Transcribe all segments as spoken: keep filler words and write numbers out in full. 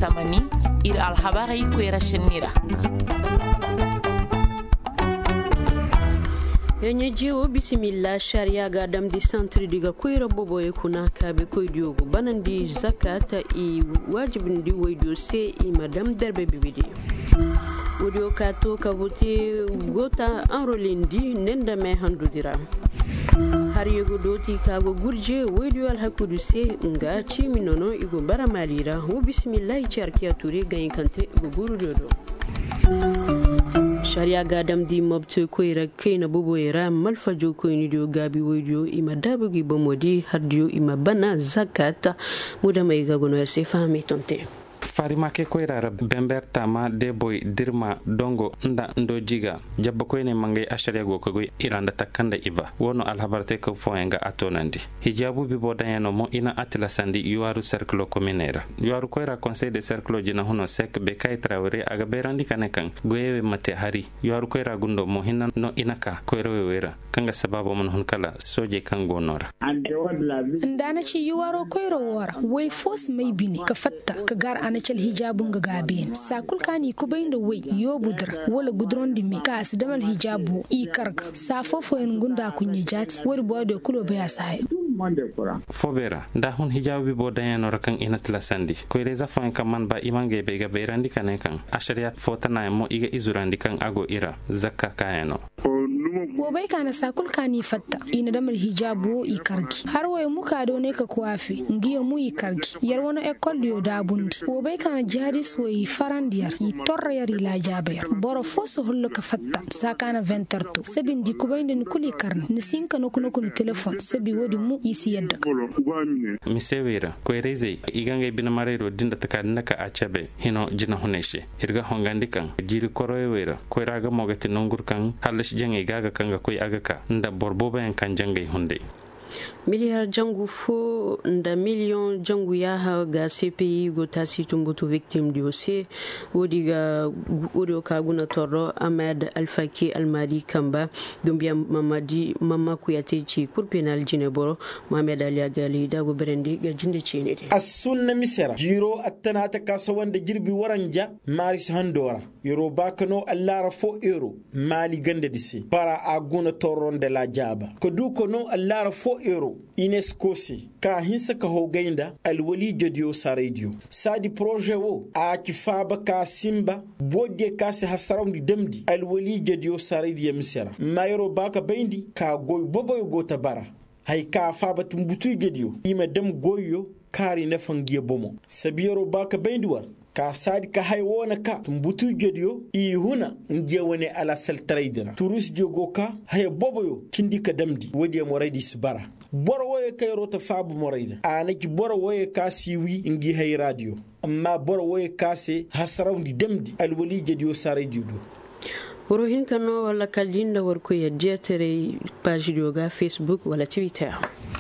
tamani ir alhabari kwera shenira yenye jiwo bisimilla sharia ga dam di centre diga koyra bobo e kuna kabe koy diogo banandi zakata i wajibin di waydo se i madam derbe bibidi wodio kato kabuti gota enrolindi nenda me handu dira har yego doti kago gurje wodio al hakudu se nga chimi nono igo baramalira wo bismillah charkiya ture gayin kante go guru dodo sharia gadam di mobte koyra kayna bobo era malfajo koyni dio gabi wodio ima dabugi bomodi hardio ima bana zakata muda may gagono se fami tonte farima ke koyrara bember tama de boy dirma dongo nda ndo jiga jabba koyne mangay ashariya go koy iranda takanda iba wono alhabarte ko foenga atonandi hijabu bi bodayeno mo ina atla sandi yuaru cercle communaire yuaru koyra conseil de cercle jina hono sek be kay trawre aga berandi kanekan goyewe mate hari yuaru koyra gundo mo hinna no inaka koyro wera kanga sababu mon hunkala soje kango nora ndana ci yuwaro koyro wora way fos may bini ka fatta ka gar anachal hijabun ga gaben sakul kani ko bayin da way yo budra wala gudron dimi ka asdamal hijabu i karga safofo en gunda kunye jati wori bodo kulo baya sai fobera nda hun hijabu bo dayano rakan ina tlasandi ko reza fan kaman ba imange be ga berandi kanekan ashariat fotana mo iga izurandi kan ago ira zakka kayano wobai kana sakul kani fatta ina da mar hijabu i kargi har waye muka do ne ka kwafi ngiyo mu i kargi yar wono ekol dio da bundi wobai kana jadis way farandiyar i torra yar ila jaber boro foso hollo ka fatta sakana vingt sabin di kubayde ni kuli karn ni sinka no kuno kuno telefon sabi wodi mu isi yadda mi sewira ko reze igange bina marero dinda takadna ka achabe hino jina honeshe irga hongandi kan jiri koroye wera ko raga mogati nongur kan halish jange gaga kanga koy agaka nda borbo ben kan jangay hunde miliyar jangu fo nda million jangu ya ha ga C P I go tasi tumbutu victim di ose wodi ga wodi ka guna torro Ahmed Alfaki Almadi Kamba dumbia mamadi mama kuyate ci kur penal jineboro Mohamed Ali Agali da go berendi ga jinde ci ne as-sunna misera jiro attana ta kasa wanda girbi waranja maris handora yoro bakano Allah rafo euro mali gande disi para aguna torro de la jaba ko du ko no Allah rafo euro inescosi ka hinsa ka hogainda alwali jodio saradio sadi projet wo a kifaba ka simba bodde ka se hasaram di demdi alwali jodio saradio misera mayro baka bendi ka goy boboy go tabara hay ka faba tumbutu jodio ima dem goyo kari na fangiye bomo sabiyaro baka bendi war ka sadi ka hay wona ka tumbutu jodio i huna nje woni ala sel trader turus jogo ka hay boboyo kindi ka demdi wodi mo redi sibara boro woye kay rota fabu morayda anaki boro woye ka siwi ngi hay radio amma boro woye ka se hasarawndi demdi alwali jedio sare diudo woro hin kano wala kalinda warko ya jetere page yoga Facebook wala Twitter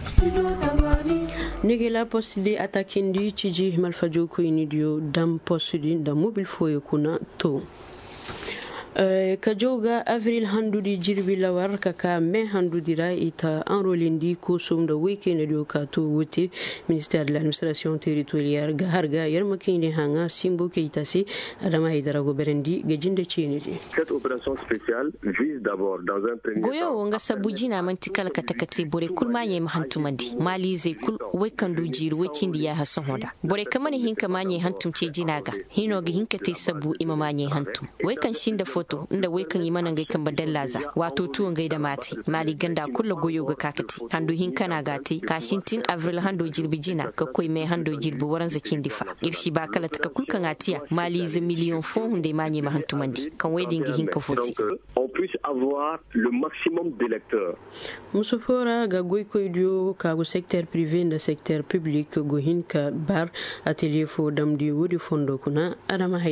nigi la poside atakindi chiji malfajo ko inidio dam poside da mobile foye kuna to Uh, kajoga avril handudi jirbi lawar kaka me handudira ita enrolindi ko somda weekend do ka to wote ministère de l'administration territoriale ga harga yarmakine hanga simbo keitasi adama idara go berendi ga jinde chenidi cette opération spéciale vise d'abord dans un premier goyo wonga sabujina mantikal katakati bore kulmanye mahantumandi mali ze kul wekandu jiru wecindi ya hasohoda bore kamane hinka manye hantumce jinaga hino ga hinka te sabu imamanye hantum wekan shinda to inda wai kan yi mana ngai kan badallaza wato tuwon gai da mati mali ganda kullu goyo ga kakati handu hin kana gati kashin tin avril hando jirbijina ka koi mai hando jirbu waran zakin difa irshi ba kala ta kulkan atiya mali za million fon hunde manye mahantumandi kan wai dingi hin ka foti on puisse avoir le maximum d'électeurs musufora ga goy koy dio ka go secteur privé da secteur public go hin ka bar atelier fo damdi wodi fondo kuna adama haidara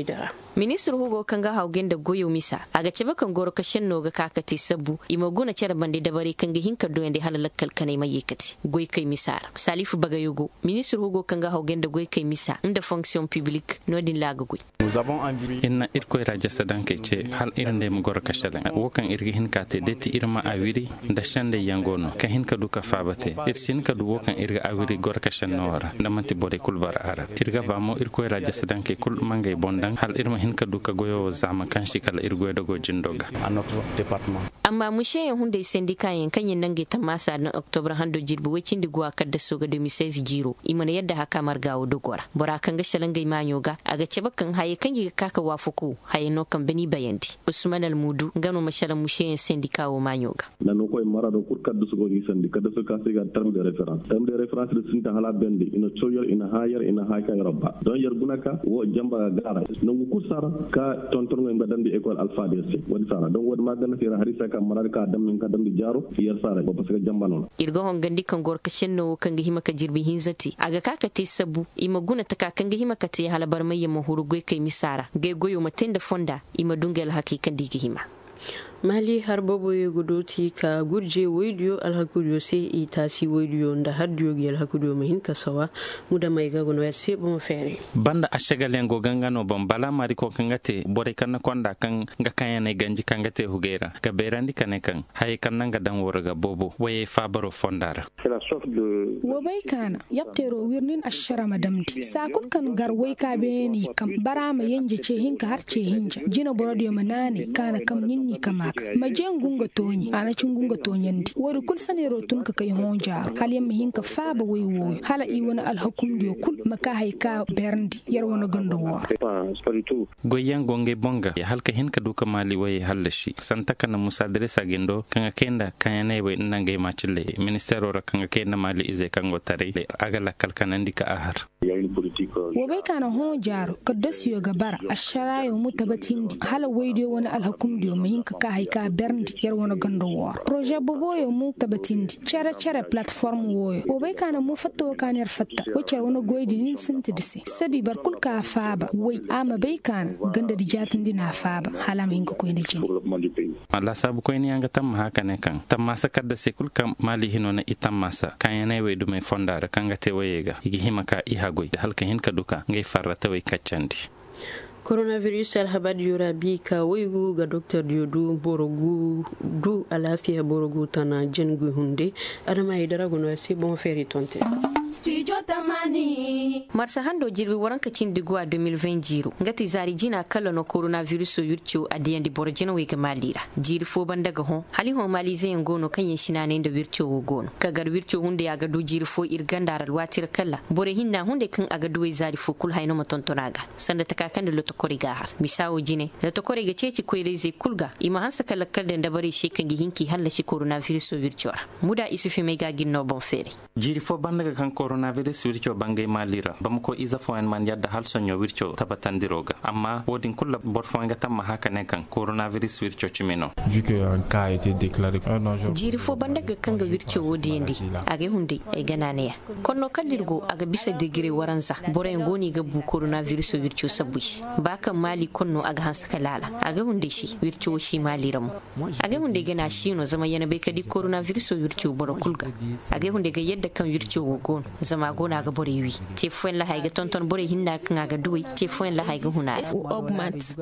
minister hugo kanga haugen da goyo misa aga cebe kan goro kashin no ga kakati sabu imaguna cere bande da bare kan ga hinka do yande halalakal kanai mai yikati goy kai misar salifu bagayogo minister hugo kanga haugen da goy kai misa inda fonction publique no din laga goy inna irko ira jasadan kai ce hal irin da mu goro kashalan wokan irgi hinka te deti irma awiri da shande yangono ka hinka duka fabate irsin ka du wokan irga awiri goro kashan nora da manti bode kulbar ara irga ba mo irko ira jasadan kai kul mangay bondan hal irma hinka duka goyo zama kan shi kala irgo da gojin doga a notre département amma mu sheyen hunde syndicat yen kanyen nange tamasa na october hando jirbu wacin digwa kadda soga da misai jiro imana yadda haka margawo dogora bora kan ga shalangai manyoga aga cebakan haye kan gi kaka wafuku haye no kan bani bayandi usman al mudu gano mashalan mu sheyen syndicat wo manyoga nanu koy marado kur kadda sogo ni syndicat da suka sai ga terme de référence terme de référence de sinta hala bendi ina choyol ina hayar ina haka rabba don yar gunaka wo jamba gara no ku sara ka tonton ngi badandi école alpha D C wadi sara donc wadi magana sira harisa ka marar ka dam min ka dam di jaro yar sara ko parce que jamba non irgo hon gandi kan gor kashin no kan gi himaka jirbi hinzati aga kaka te sabu imaguna ta kan gi himaka te halabar mai yamma hurugoi kai misara ge goyo matin da fonda ima dungel hakikan digi hima mali har bobo ye gudoti ka gurje waidiyo alhakudiyo sai ita si waidiyo da har diyo gi alhakudiyo mahin kasawa muda mai gago no sai bon fere banda ashagalen go gangano ban bala mari ko kangate bore kan konda kan ga kayane ganji kangate hugera ga berandi kane kan hay kan nanga dan worga bobo waye fabaro fondara wo bai kana yaptero wirnin ashara madamdi sakun kan garwai ka beni kam barama yanje ce hinka har ce hinja jina borodiyo manane kana kam ninni kama majen gunga tonyi ana cin gunga tonyandi wori kul sane rotun ka kai honja hal yamma hinka faba wai wo hala i wani alhakum dio kul maka haika berndi yar wani gando war goyen gonge bonga ya halka hinka duka mali waye halashi santa kana musa dresa gendo kanga kenda kayane wai nangai macille ministero ra kanga kenda mali ize kango tare agala kalkanandi ka ahar wo bai kana honjaro kadasiyo gabara asharayo mutabatindi hala waidio wani alhakum dio mahinka ka haika berndi yar wani gando war projet boboyo mu tabatindi chere chere platform woyo wo bai kana mu fatto kan yar fatta wace wani goydi nin sintidisi sabi bar kul ka faba wai ama bai kana ganda di jatin dina faba halama hinka ko ina jini Allah sabu ko ni anga tam haka ne kan tam masa kadda se kul kam mali hinona itam masa kan yana we du mai fondara kanga te wayega igi himaka ihagoy halka hinka duka ngai farrata way kaccandi coronavirus alhabad yura bi ka waigu ga Doctor Diodu Borogu du alafiya Borogu tana jengu hunde adama idara gono sai bon feri tonte Studio Tamani Marsa hando jirbi waranka cin digwa deux mille vingt jiro ngati zari jina kala no coronavirus so yurcio adiyan di borjena we ga malira jiri fo bandaga hon hali hon mali zai ngono kan yin shinane da wircio wo gono kagar wircio hunde ya ga do jiri fo irgandara watir kala bore hinna hunde kan aga do zari fo kul hayno matontonaga sanda takakan da loto koriga har misawo jine loto koriga ceci ko reze kulga ima hansa kala kala da bare shi kan gihinki halla shi coronavirus so yurcio muda isufi mai ga ginno bon fere jiri fo bandaga kan coronavirus wirco bangay malira bamko iza foen man yadda hal sonyo wirco tabatandiroga amma wodin kulla borfonga tamma haka ne kan coronavirus wirco chimeno vu que un cas a été déclaré un danger jiri fo bandaga kanga wirco wodi yandi age hunde e ganane ya konno kaldirgo aga bisa degré waranza bore ngoni ga bu coronavirus wirco sabushi baka mali konno aga hansa kalala aga hunde shi wirco shi maliram aga hunde gana shi no zama yana be kadi coronavirus wirco boro kulga aga hunde ga yadda kan wirco wogon zama gona ga bore wi te foen la hayga tonton bore hinna kan ga duwi te foen la hayga hunala augment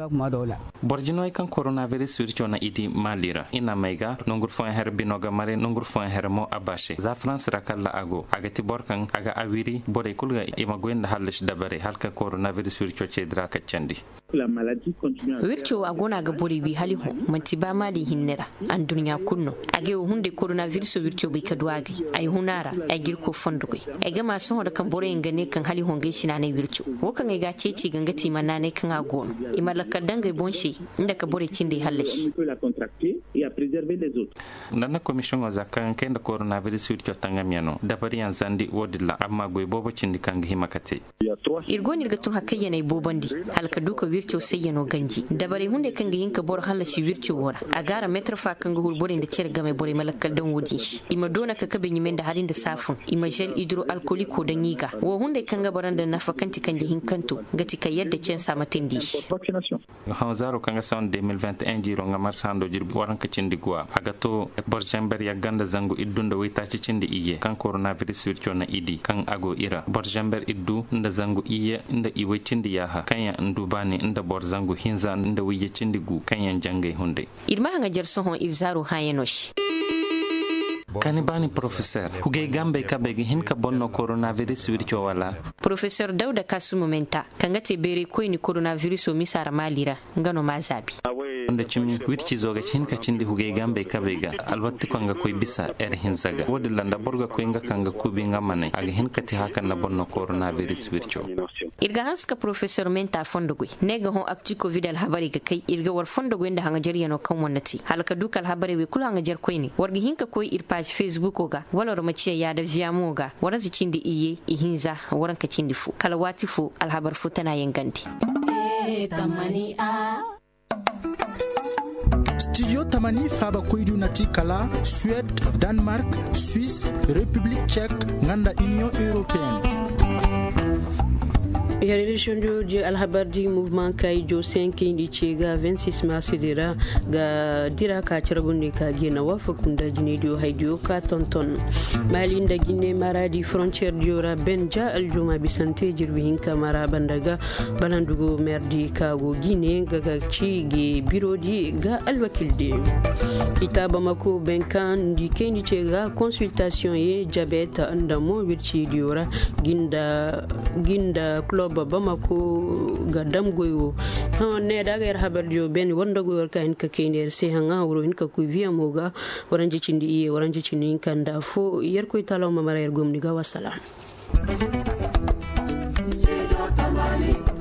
borjino kan coronavirus wirco na idi malira ina maiga nongur foen herbino ga mare nongur foen hermo abashe za france rakalla ago aga ti borkan aga awiri bore kulga ima gwenda halish dabare halka coronavirus wirco ce dra kaccandi la maladie continue wirco agona ga bore wi hali ho manti ba mali hinnera an dunya kunno age hunde coronavirus wirco bi kadwage ay hunara ay girko fondugo ai ga masu hoda kan bore ngane kan hali hongai shi na ne wircu wo kan ga ceci ganga ti manane kan agono imalaka dangai bonshi inda ka bore cinde hallashi et à préserver les autres. Nana commission wa zakan ken da coronavirus wit kyotanga miano dabari yan zandi wodilla amma goy bobo cindi kan himakate irgo nirga tun hakayya nay bobondi halka duka wircho sayano ganji dabari hunde kan hinka bor halashi wircho wora agara metra fa kan go hulborin da cer game bore malakal dan wudi ima dona ka kabe nyimen da halin da safun ima gel hydroalcoolique ko dan yiga wo hunde kan ga baranda nafakanti kan hinkanto gati kay yadda cen sama tendi hanzaro kan ga son deux mille vingt et un jiro ngamar sando jir waran ka cindi gwa agato borjamber ya ganda zangu iddunda wita ci cindi iye kan coronavirus wircho na idi kan ago ira borjamber iddu nda zangu iye nda iwe cindi yaha kanya ndubani nda bor zangu hinza nda wiye cindi gu kanya jangai hunde irma nga jerso hon ilzaro hayenosh kani bani professeur huge gambe kabege hinka bonno coronavirus wircho wala professeur Dauda Kasumu Menta kangate bere ko ni coronavirus o misara malira ngano mazabi onda chimi wirchi zoga hinka cindi huge gambe kabega albatti ko nga koy bisa er hinzaga wodi landa borga ko nga kanga kubi ngamane aga hinka ti hakan na bonno coronavirus wircho irga haska professeur Menta fondogui nega hon akti covid al habari ga kai irga war fondogo inda hanga jariya no kan wonnati halka dukal habari we kula hanga jar koyni wargi hinka koy irpa Facebook oga wala romaciya ya da viamo ga waran su cindi iye ihinza waran ka cindi fu kala wati fu alhabar fu tana yanganti Studio Tamani Faba Koidu Nati Kala Suède, Danemark, Suisse, République tchèque, nganda Union européenne. Ya relation jo je alhabar di mouvement kai jo cinq indi chega vingt-six mars dira ga dira ka charbunde ka gena wafa kunda jini dio haidio ka tonton malinda gine maradi frontière diora benja aljuma bisante jirbi hinka mara bandaga balandugo merdi ka go gine ga ga ci ge birodi ga alwakilde itaba mako benkan di kendi chega consultation ye diabète andamo wirci diora ginda ginda club Bamako ga damgoyo ne daga yar habar jo ben wanda goyor ka hinka kender se hanga wuro hinka ku via moga waranje cindi iye waranje cindi kanda fo yer ko talo mamara yer gomni ga wassalam.